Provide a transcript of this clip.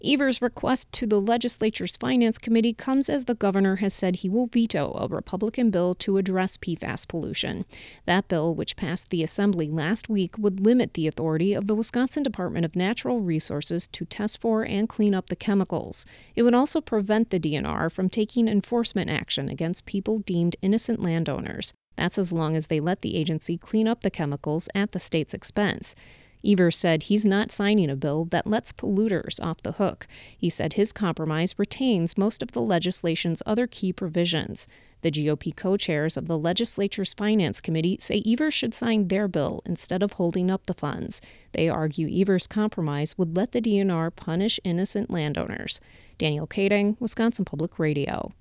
Evers' request to the legislature's Finance Committee comes as the governor has said he will veto a Republican bill to address PFAS pollution. That bill, which passed the Assembly last week, would limit the authority of the Wisconsin Department of Natural Resources to test for and clean up the chemicals. It would also prevent the DNR from taking enforcement action against people deemed innocent landowners. That's as long as they let the agency clean up the chemicals at the state's expense. Evers said he's not signing a bill that lets polluters off the hook. He said his compromise retains most of the legislation's other key provisions. The GOP co-chairs of the legislature's Finance Committee say Evers should sign their bill instead of holding up the funds. They argue Evers' compromise would let the DNR punish innocent landowners. Danielle Kading, Wisconsin Public Radio.